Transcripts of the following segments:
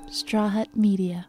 Straw Hut Media.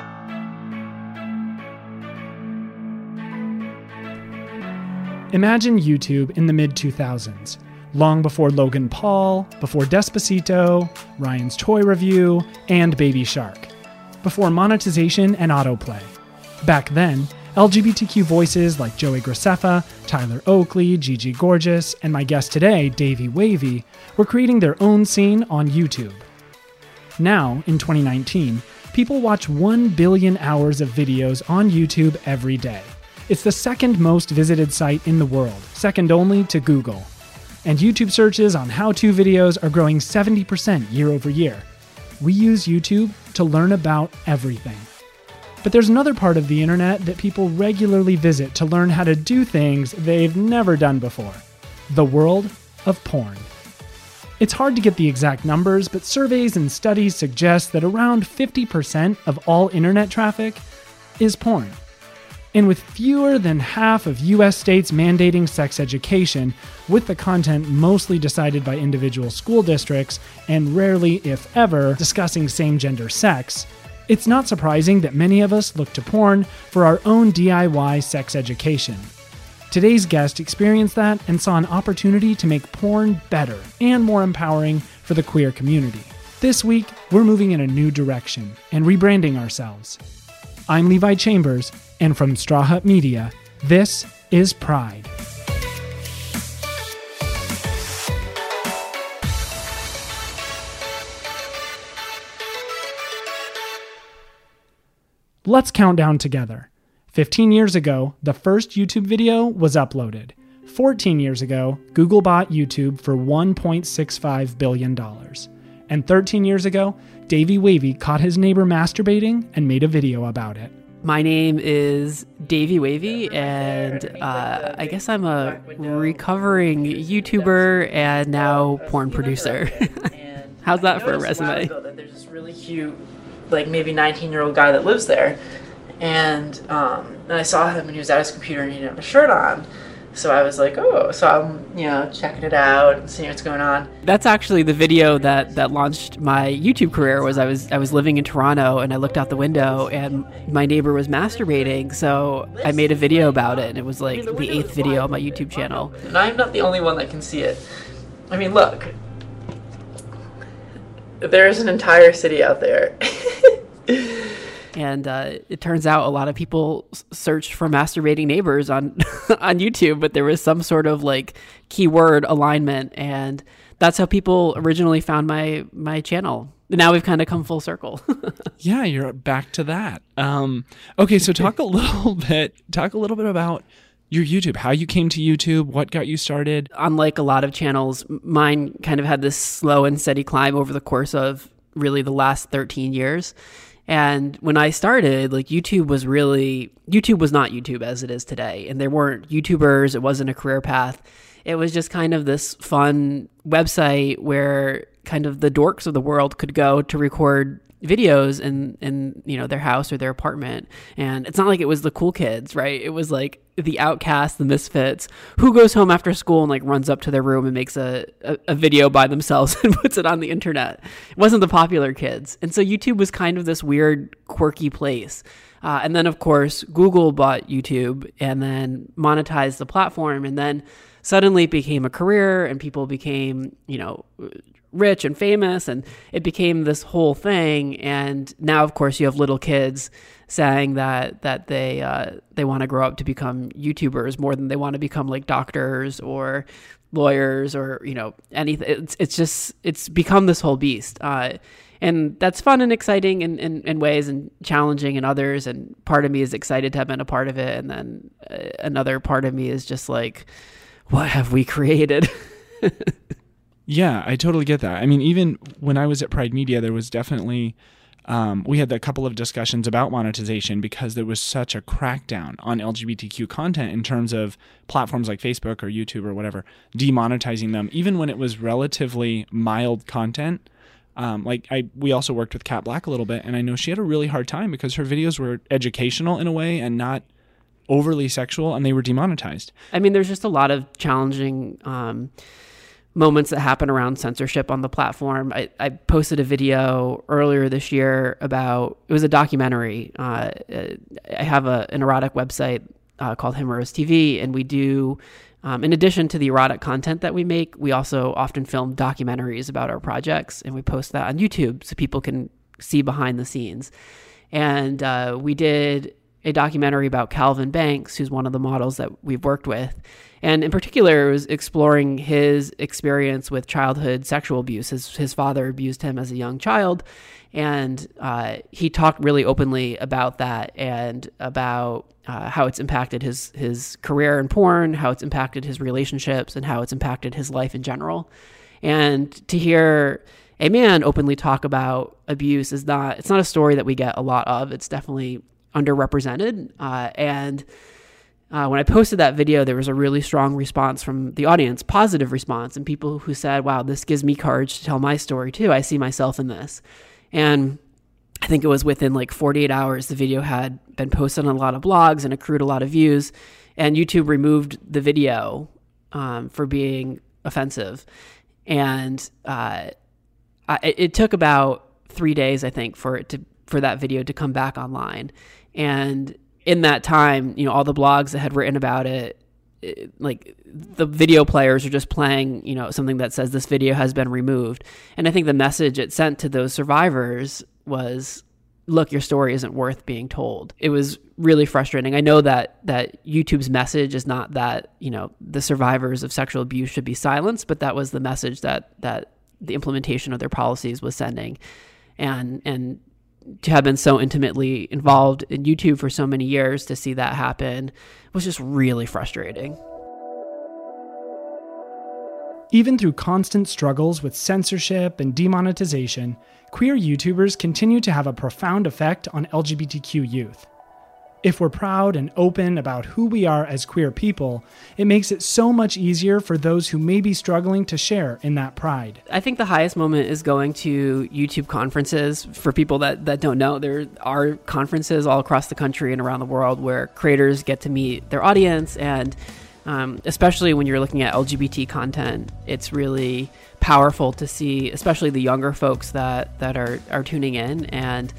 Imagine YouTube in the mid-2000s, long before Logan Paul, before Despacito, Ryan's Toy Review, and Baby Shark, before monetization and autoplay. Back then, LGBTQ voices like Joey Graceffa, Tyler Oakley, Gigi Gorgeous, and my guest today, Davey Wavy, were creating their own scene on YouTube. Now, in 2019, people watch 1 billion hours of videos on YouTube every day. It's the second most visited site in the world, second only to Google. And YouTube searches on how-to videos are growing 70% year over year. We use YouTube to learn about everything. But there's another part of the internet that people regularly visit to learn how to do things they've never done before. The world of porn. It's hard to get the exact numbers, but surveys and studies suggest that around 50% of all internet traffic is porn. And with fewer than half of US states mandating sex education, with the content mostly decided by individual school districts, and rarely, if ever, discussing same-gender sex, it's not surprising that many of us look to porn for our own DIY sex education. Today's guest experienced that and saw an opportunity to make porn better and more empowering for the queer community. This week, we're moving in a new direction and rebranding ourselves. I'm Levi Chambers, and from Straw Hut Media, this is Pride. Let's count down together. 15 years ago, the first YouTube video was uploaded. 14 years ago, Google bought YouTube for $1.65 billion. And 13 years ago, Davey Wavy caught his neighbor masturbating and made a video about it. My name is Davey Wavy, and I guess I'm a recovering YouTuber and now porn producer. How's that for a resume? There's this really cute, like maybe 19-year-old guy that lives there, and I saw him and he was at his computer and he didn't have a shirt on. So I was like, oh, so I'm, checking it out and seeing what's going on. That's actually the video that launched my YouTube career. Was I was living in Toronto and I looked out the window and my neighbor was masturbating. So I made a video about it, and it was like the 8th video on my YouTube channel. And I'm not the only one that can see it. I mean, look, there's an entire city out there. And it turns out a lot of people searched for masturbating neighbors on on YouTube, but there was some sort of like keyword alignment, and that's how people originally found my channel. Now we've kind of come full circle. Yeah, you're back to that. Okay, so talk a little bit about your YouTube, how you came to YouTube, what got you started. Unlike a lot of channels, mine kind of had this slow and steady climb over the course of really the last 13 years. And when I started, like YouTube was not YouTube as it is today. And there weren't YouTubers. It wasn't a career path. It was just kind of this fun website where kind of the dorks of the world could go to record videos in their house or their apartment. And it's not like it was the cool kids, right? It was like the outcasts, the misfits, who goes home after school and like runs up to their room and makes a video by themselves and puts it on the internet. It wasn't the popular kids. And so YouTube was kind of this weird, quirky place. And then, of course, Google bought YouTube and then monetized the platform. And then suddenly it became a career and people became, rich and famous, and it became this whole thing. And now, of course, you have little kids saying that they want to grow up to become YouTubers more than they want to become like doctors or lawyers or anything. It's become this whole beast, and that's fun and exciting in ways, and challenging in others. And part of me is excited to have been a part of it, and then another part of me is just like, what have we created? Yeah, I totally get that. I mean, even when I was at Pride Media, there was definitely, we had a couple of discussions about monetization because there was such a crackdown on LGBTQ content in terms of platforms like Facebook or YouTube or whatever, demonetizing them, even when it was relatively mild content. We also worked with Kat Black a little bit, and I know she had a really hard time because her videos were educational in a way and not overly sexual, and they were demonetized. I mean, there's just a lot of challenging moments that happen around censorship on the platform. I posted a video earlier this year about, it was a documentary. I have an erotic website called Himeros TV, and we do, in addition to the erotic content that we make, we also often film documentaries about our projects, and we post that on YouTube so people can see behind the scenes. And we did a documentary about Calvin Banks, who's one of the models that we've worked with. And in particular, it was exploring his experience with childhood sexual abuse. His father abused him as a young child. And he talked really openly about that and about how it's impacted his career in porn, how it's impacted his relationships, and how it's impacted his life in general. And to hear a man openly talk about abuse it's not a story that we get a lot of. It's definitely underrepresented. When I posted that video, there was a really strong response from the audience, positive response, and people who said, wow, this gives me courage to tell my story too. I see myself in this. And I think it was within like 48 hours, the video had been posted on a lot of blogs and accrued a lot of views, and YouTube removed the video for being offensive. And it took about 3 days, I think, for that video to come back online. And in that time, all the blogs that had written about it, like the video players are just playing, something that says this video has been removed. And I think the message it sent to those survivors was, look, your story isn't worth being told. It was really frustrating. I know that YouTube's message is not that, the survivors of sexual abuse should be silenced, but that was the message that the implementation of their policies was sending. And to have been so intimately involved in YouTube for so many years, to see that happen was just really frustrating. Even through constant struggles with censorship and demonetization, queer YouTubers continue to have a profound effect on LGBTQ youth. If we're proud and open about who we are as queer people, it makes it so much easier for those who may be struggling to share in that pride. I think the highest moment is going to YouTube conferences. For people that don't know, there are conferences all across the country and around the world where creators get to meet their audience, and especially when you're looking at LGBT content, it's really powerful to see, especially the younger folks that are tuning in. And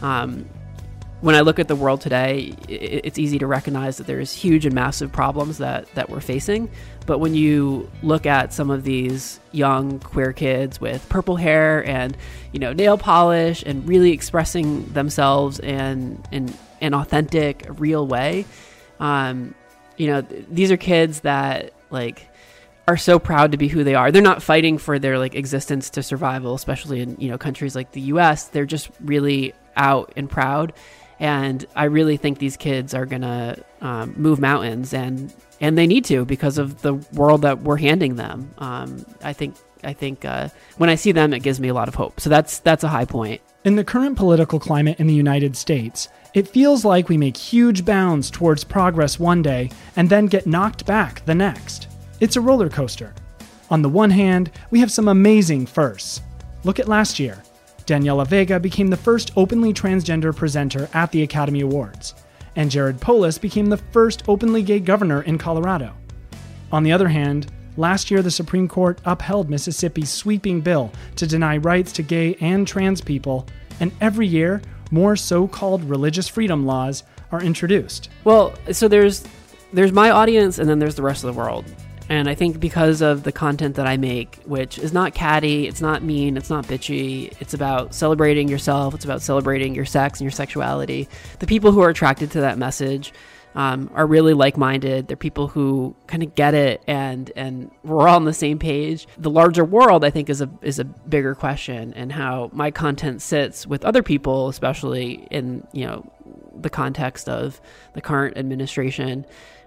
when I look at the world today, it's easy to recognize that there's huge and massive problems that we're facing. But when you look at some of these young queer kids with purple hair and, nail polish and really expressing themselves in an authentic, real way, these are kids that are so proud to be who they are. They're not fighting for their existence to survival, especially in, countries like the US. They're just really out and proud. And I really think these kids are going to move mountains, and they need to, because of the world that we're handing them. I think when I see them, it gives me a lot of hope. So that's a high point. In the current political climate in the United States, it feels like we make huge bounds towards progress one day and then get knocked back the next. It's a roller coaster. On the one hand, we have some amazing firsts. Look at last year. Daniela Vega became the first openly transgender presenter at the Academy Awards, and Jared Polis became the first openly gay governor in Colorado. On the other hand, last year the Supreme Court upheld Mississippi's sweeping bill to deny rights to gay and trans people, and every year, more so-called religious freedom laws are introduced. Well, so there's my audience, and then there's the rest of the world. And I think because of the content that I make, which is not catty, it's not mean, it's not bitchy, it's about celebrating yourself, it's about celebrating your sex and your sexuality, the people who are attracted to that message are really like-minded. They're people who kind of get it, and we're all on the same page. The larger world, I think, is a bigger question, and how my content sits with other people, especially in the context of the current administration,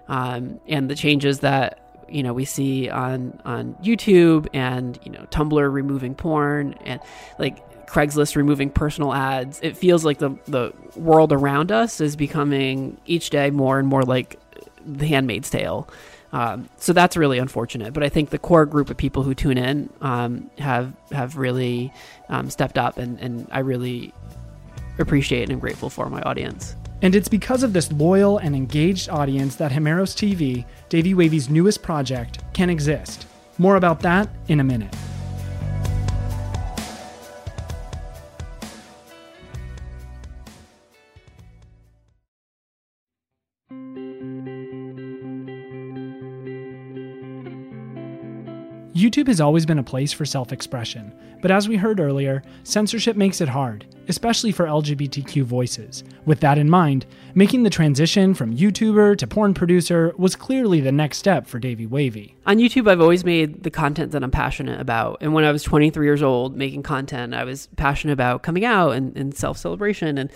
and the changes that we see on YouTube, and Tumblr removing porn, and Craigslist removing personal ads. It feels like the world around us is becoming each day more and more like The Handmaid's Tale. So that's really unfortunate. But I think the core group of people who tune in have really stepped up, and I really appreciate and am grateful for my audience. And it's because of this loyal and engaged audience that Himeros TV, Davey Wavy's newest project, can exist. More about that in a minute. YouTube has always been a place for self-expression, but as we heard earlier, censorship makes it hard, especially for LGBTQ voices. With that in mind, making the transition from YouTuber to porn producer was clearly the next step for Davey Wavy. On YouTube, I've always made the content that I'm passionate about. And when I was 23 years old making content, I was passionate about coming out and self-celebration. And,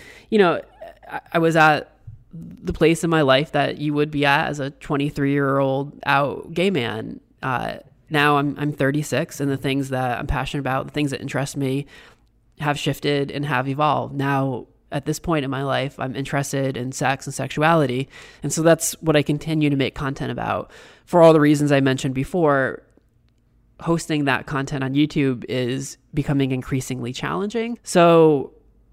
I was at the place in my life that you would be at as a 23-year-old out gay man. Now I'm 36, and the things that I'm passionate about, the things that interest me, have shifted and have evolved. Now, at this point in my life, I'm interested in sex and sexuality, and so that's what I continue to make content about. For all the reasons I mentioned before, hosting that content on YouTube is becoming increasingly challenging. So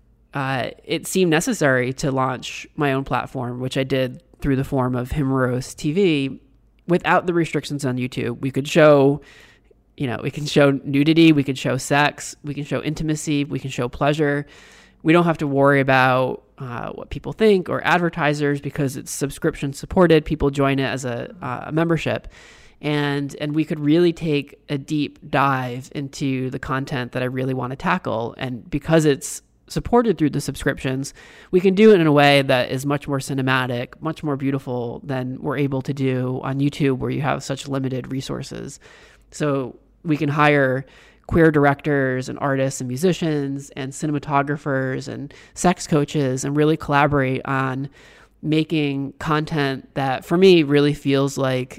it seemed necessary to launch my own platform, which I did through the form of Himeros TV. Without the restrictions on YouTube, we could show, we can show nudity, we could show sex, we can show intimacy, we can show pleasure. We don't have to worry about what people think or advertisers because it's subscription supported. People join it as a membership. And we could really take a deep dive into the content that I really want to tackle. And because it's supported through the subscriptions, we can do it in a way that is much more cinematic, much more beautiful than we're able to do on YouTube, where you have such limited resources. So we can hire queer directors and artists and musicians and cinematographers and sex coaches and really collaborate on making content that, for me, really feels like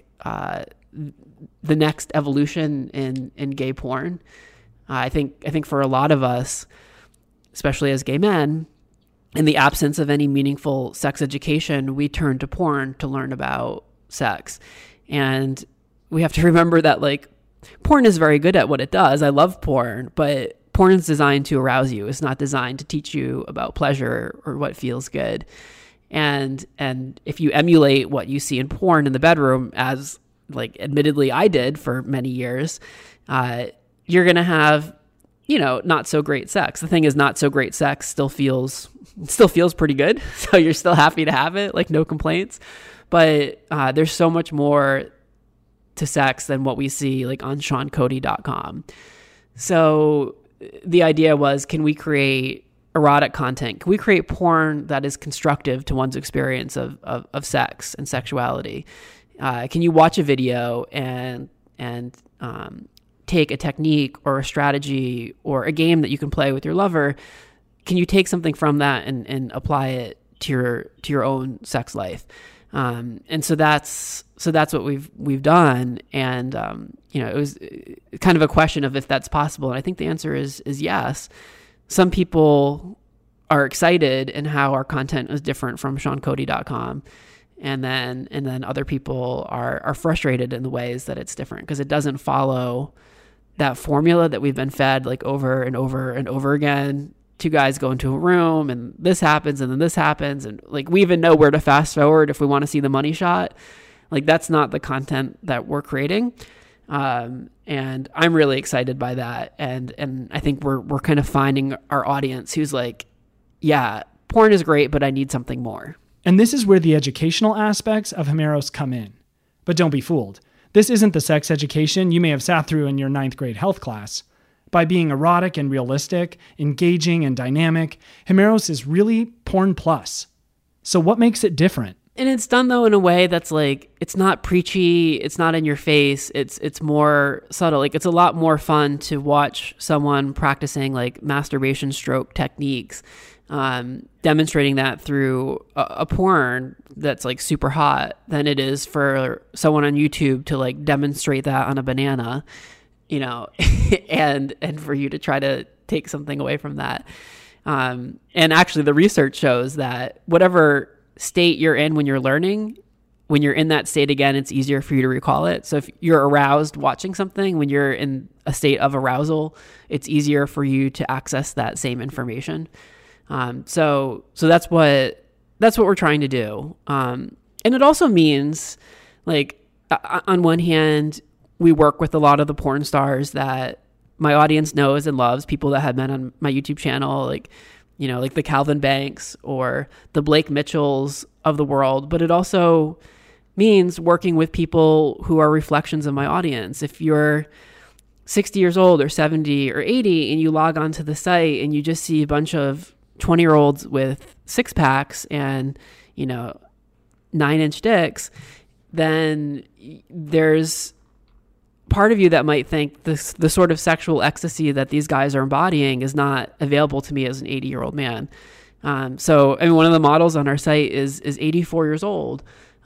the next evolution in gay porn. I think for a lot of us, especially as gay men, in the absence of any meaningful sex education, we turn to porn to learn about sex. And we have to remember that, porn is very good at what it does. I love porn, but porn is designed to arouse you. It's not designed to teach you about pleasure or what feels good. And if you emulate what you see in porn in the bedroom, as admittedly I did for many years, you're going to have not so great sex. The thing is, not so great sex still feels pretty good. So you're still happy to have it, no complaints. But there's so much more to sex than what we see on SeanCody.com. So the idea was, can we create erotic content? Can we create porn that is constructive to one's experience of sex and sexuality? Can you watch a video and take a technique or a strategy or a game that you can play with your lover? Can you take something from that and apply it to your own sex life? And so that's what we've done. And it was kind of a question of if that's possible. And I think the answer is yes. Some people are excited in how our content is different from SeanCody.com. And then other people are frustrated in the ways that it's different because it doesn't follow that formula that we've been fed over and over and over again. Two guys go into a room and this happens and then this happens. And we even know where to fast forward if we want to see the money shot. That's not the content that we're creating. And I'm really excited by that. And I think we're kind of finding our audience who's yeah, porn is great, but I need something more. And this is where the educational aspects of Himeros come in. But don't be fooled. This isn't the sex education you may have sat through in your 9th grade health class. By being erotic and realistic, engaging and dynamic, Himeros is really porn plus. So what makes it different? And it's done, though, in a way that's it's not preachy, it's not in your face, it's more subtle. It's a lot more fun to watch someone practicing masturbation stroke techniques, demonstrating that through a porn that's super hot than it is for someone on YouTube to demonstrate that on a banana, and for you to try to take something away from that. And actually the research shows that whatever state you're in when you're learning, when you're in that state again, it's easier for you to recall it. So if you're aroused watching something, when you're in a state of arousal, it's easier for you to access that same information. So that's what we're trying to do. And it also means on one hand, we work with a lot of the porn stars that my audience knows and loves, people that have been on my YouTube channel, like, you know, like the Calvin Banks or the Blake Mitchells of the world. But it also means working with people who are reflections of my audience. If you're 60 years old or 70 or 80 and you log onto the site and you just see a bunch of 20-year-olds with six packs and, you know, 9-inch dicks, then there's part of you that might think the sort of sexual ecstasy that these guys are embodying is not available to me as an 80-year-old man. So, I mean, one of the models on our site is 84 years old.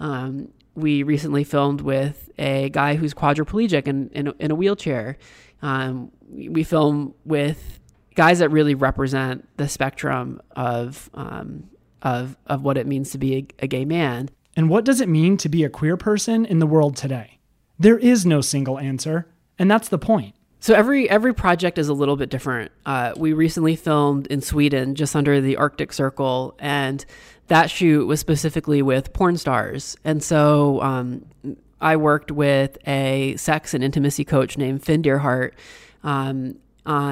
We recently filmed with a guy who's quadriplegic in a wheelchair. We film with guys that really represent the spectrum of what it means to be a gay man. And what does it mean to be a queer person in the world today? There is no single answer, and that's the point. So every project is a little bit different. We recently filmed in Sweden, just under the Arctic Circle, and that shoot was specifically with porn stars. And so I worked with a sex and intimacy coach named Finn Deerhart on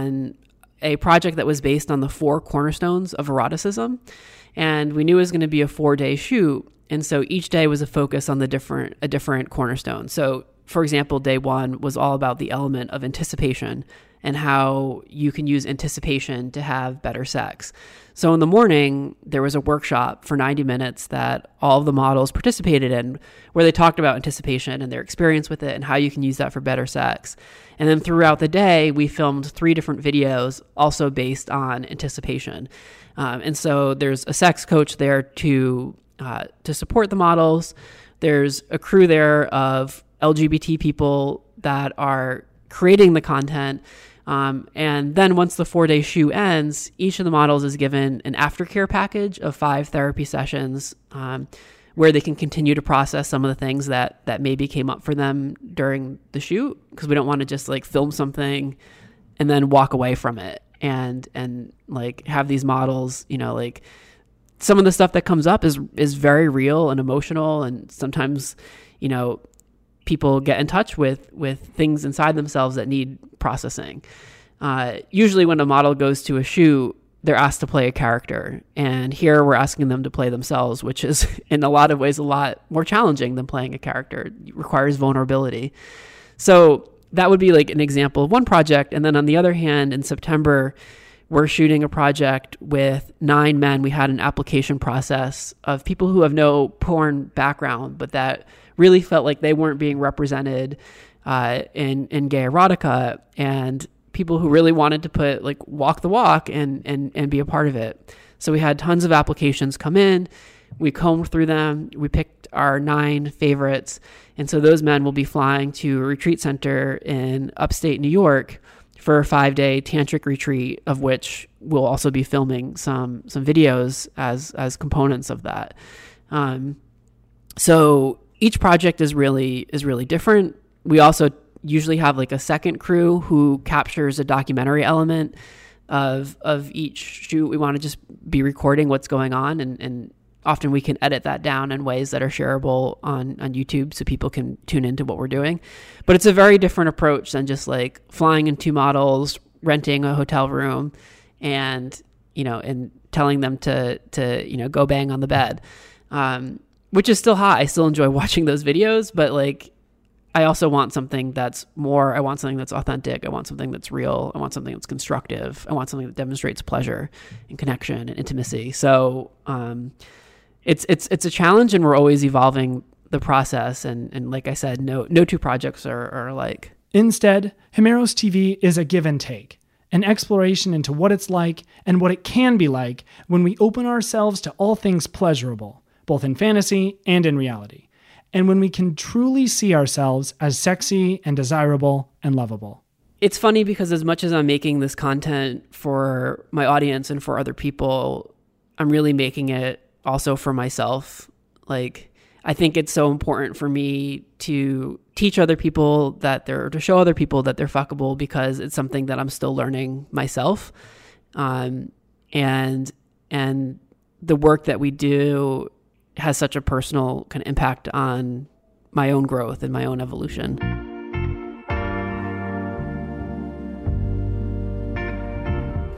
a project that was based on the 4 cornerstones of eroticism. And we knew it was going to be a 4-day shoot. And so each day was a focus on a different cornerstone. So, for example, day 1 was all about the element of anticipation and how you can use anticipation to have better sex. So in the morning, there was a workshop for 90 minutes that all of the models participated in, where they talked about anticipation and their experience with it and how you can use that for better sex. And then throughout the day, we filmed 3 different videos also based on anticipation. And so there's a sex coach there to support the models. There's a crew there of LGBT people that are creating the content. And then once the 4-day shoot ends, each of the models is given an aftercare package of 5 therapy sessions where they can continue to process some of the things that maybe came up for them during the shoot, because we don't want to just like film something and then walk away from it and like have these models, you know, like some of the stuff that comes up is very real and emotional, and sometimes, you know, people get in touch with things inside themselves that need processing. Usually when a model goes to a shoot, they're asked to play a character. And here we're asking them to play themselves, which is in a lot of ways a lot more challenging than playing a character. It requires vulnerability. So that would be like an example of one project. And then on the other hand, in September, we're shooting a project with 9 men. We had an application process of people who have no porn background, but that really felt like they weren't being represented in gay erotica, and people who really wanted to walk the walk and be a part of it. So we had tons of applications come in. We combed through them. We picked our 9 favorites. And so those men will be flying to a retreat center in upstate New York for a 5-day tantric retreat, of which we'll also be filming some videos as components of that. So each project is really different. We also usually have like a second crew who captures a documentary element of each shoot. We want to just be recording what's going on, and often we can edit that down in ways that are shareable on YouTube so people can tune into what we're doing. But it's a very different approach than just like flying in 2 models, renting a hotel room, and, you know, and telling them to you know, go bang on the bed, which is still hot. I still enjoy watching those videos, but like, I also want something that's more. I want something that's authentic. I want something that's real. I want something that's constructive. I want something that demonstrates pleasure and connection and intimacy. So it's a challenge, and we're always evolving the process. And like I said, no 2 projects are alike. Instead, Himeros TV is a give and take, an exploration into what it's like and what it can be like when we open ourselves to all things pleasurable, both in fantasy and in reality, and when we can truly see ourselves as sexy and desirable and lovable. It's funny because as much as I'm making this content for my audience and for other people, I'm really making it also for myself. Like, I think it's so important for me to teach other people to show other people that they're fuckable, because it's something that I'm still learning myself. And the work that we do has such a personal kind of impact on my own growth and my own evolution.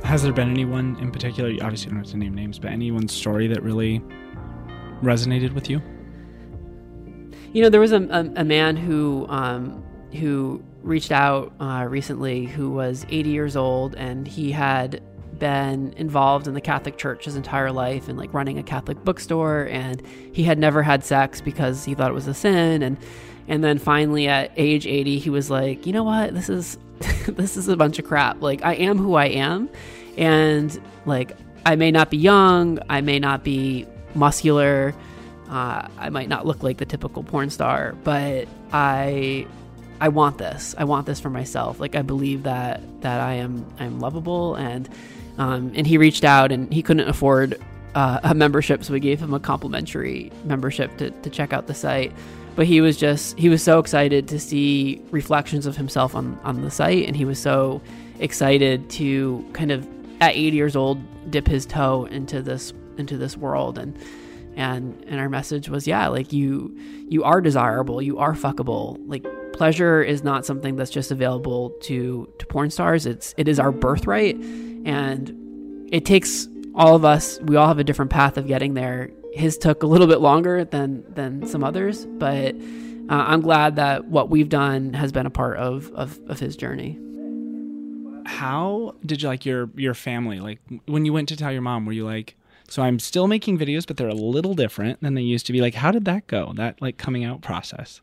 Has there been anyone in particular, you obviously don't have to name names, but anyone's story that really resonated with you? You know, there was a man who reached out recently, who was 80 years old, and he had been involved in the Catholic Church his entire life and like running a Catholic bookstore, and he had never had sex because he thought it was a sin, and then finally at age 80 he was like, you know what, this is this is a bunch of crap. Like, I am who I am, and like, I may not be young, I may not be muscular, I might not look like the typical porn star, but I want this. I want this for myself. Like, I believe that I'm lovable, and he reached out, and he couldn't afford a membership, so we gave him a complimentary membership to check out the site. But he was so excited to see reflections of himself on the site, and he was so excited to kind of at 80 years old dip his toe into this world, and our message was, yeah, like you are desirable, you are fuckable. Like, pleasure is not something that's just available to porn stars. It is our birthright, and it takes all of us. We all have a different path of getting there. His took a little bit longer than some others, but I'm glad that what we've done has been a part of his journey. How did you like your family? Like, when you went to tell your mom, were you like, so I'm still making videos, but they're a little different than they used to be? Like, how did that go? That like coming out process?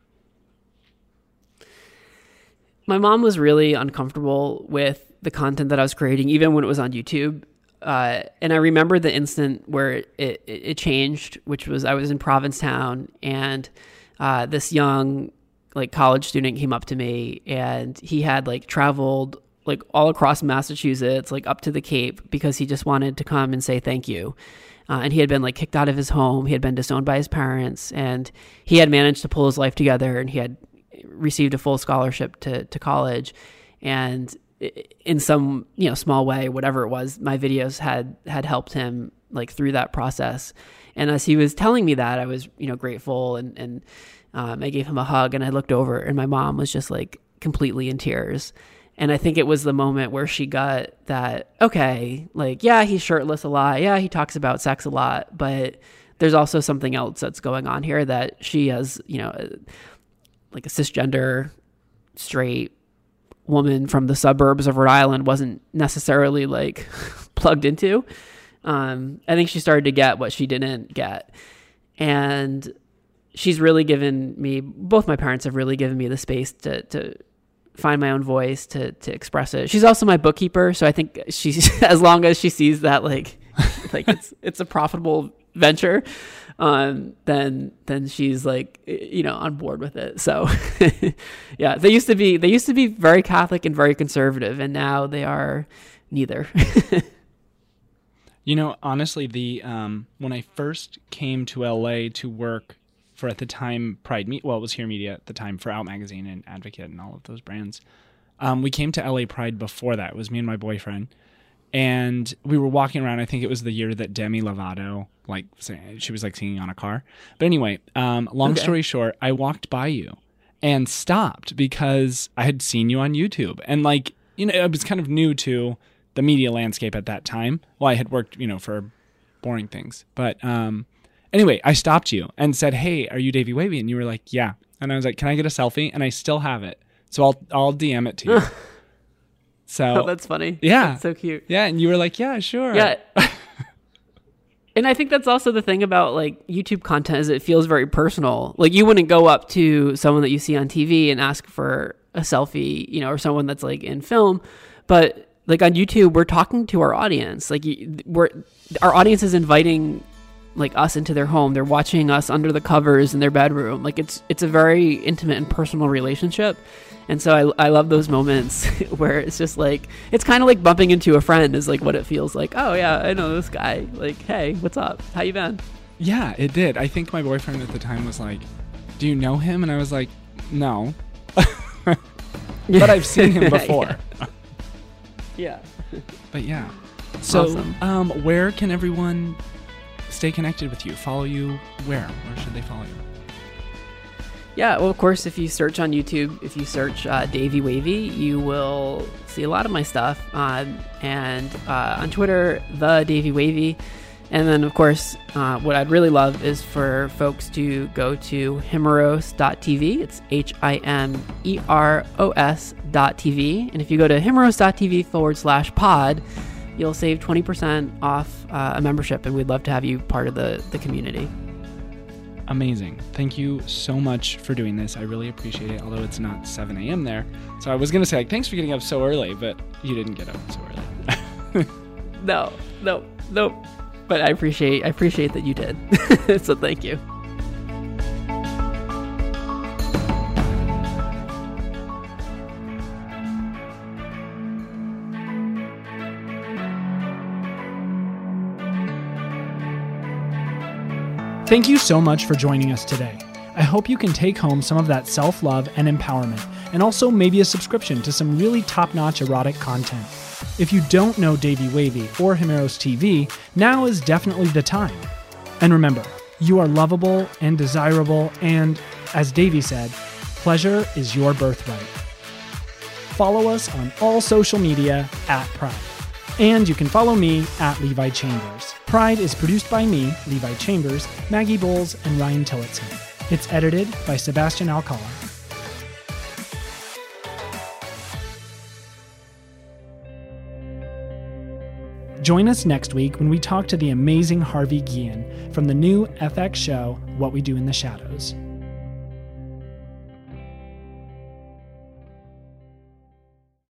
My mom was really uncomfortable with the content that I was creating, even when it was on YouTube. And I remember the instant where it changed, which was I was in Provincetown, and this young like college student came up to me, and he had like traveled like all across Massachusetts, like up to the Cape, because he just wanted to come and say thank you. And he had been like kicked out of his home. He had been disowned by his parents, and he had managed to pull his life together, and he had received a full scholarship to college. And in some, small way, whatever it was, my videos had helped him like through that process. And as he was telling me that, I was, grateful, and I gave him a hug, and I looked over, and my mom was just like completely in tears. And I think it was the moment where she got that, okay, like, yeah, he's shirtless a lot. Yeah, he talks about sex a lot, but there's also something else that's going on here that she as, like a cisgender, straight woman from the suburbs of Rhode Island wasn't necessarily like plugged into. I think she started to get what she didn't get. And she's really given me, both my parents have really given me the space to find my own voice, to express it. She's also my bookkeeper, so I think she's, as long as she sees that like it's a profitable venture, then she's like, on board with it. So yeah, they used to be very Catholic and very conservative, and now they are neither. Honestly, the when I first came to LA to work for, at the time, Pride it was Here Media at the time, for Out Magazine and Advocate and all of those brands. We came to LA Pride before that. It was me and my boyfriend. And we were walking around. I think it was the year that Demi Lovato, she was like singing on a car. But anyway, long story short, I walked by you and stopped because I had seen you on YouTube. And I was kind of new to the media landscape at that time. Well, I had worked, for boring things. But anyway, I stopped you and said, "Hey, are you Davey Wavy?" And you were like, "Yeah." And I was like, "Can I get a selfie?" And I still have it. So I'll DM it to you. So that's funny. Yeah. That's so cute. Yeah. And you were like, "Yeah, sure." Yeah. And I think that's also the thing about like YouTube content, is it feels very personal. Like, you wouldn't go up to someone that you see on TV and ask for a selfie, or someone that's like in film, but like on YouTube, we're talking to our audience. Like, our audience is inviting like us into their home. They're watching us under the covers in their bedroom. Like, it's a very intimate and personal relationship. And so I love those moments where it's just like, it's kind of like bumping into a friend is like what it feels like. Oh yeah, I know this guy. Like, hey, what's up? How you been? Yeah, it did. I think my boyfriend at the time was like, "Do you know him?" And I was like, "No." But I've seen him before. Yeah. But yeah. So, awesome. Where can everyone stay connected with you? Follow you where? Where should they follow you? Yeah, well, of course, if you search on YouTube, if you search Davey Wavy, you will see a lot of my stuff. And on Twitter, the Davey Wavy. And then, of course, what I'd really love is for folks to go to himeros.tv. It's HIMEROS.tv. And if you go to himeros.tv/pod, you'll save 20% off a membership. And we'd love to have you part of the community. Amazing. Thank you so much for doing this. I really appreciate it, although it's not 7 a.m. there. So I was going to say, thanks for getting up so early, but you didn't get up so early. No. But I appreciate that you did. So thank you. Thank you so much for joining us today. I hope you can take home some of that self-love and empowerment, and also maybe a subscription to some really top-notch erotic content. If you don't know Davey Wavy or Himeros TV, now is definitely the time. And remember, you are lovable and desirable, and, as Davey said, pleasure is your birthright. Follow us on all social media @Pride. And you can follow me @Levi Chambers. Pride is produced by me, Levi Chambers, Maggie Bowles, and Ryan Tillotson. It's edited by Sebastian Alcala. Join us next week when we talk to the amazing Harvey Guillen from the new FX show, What We Do in the Shadows.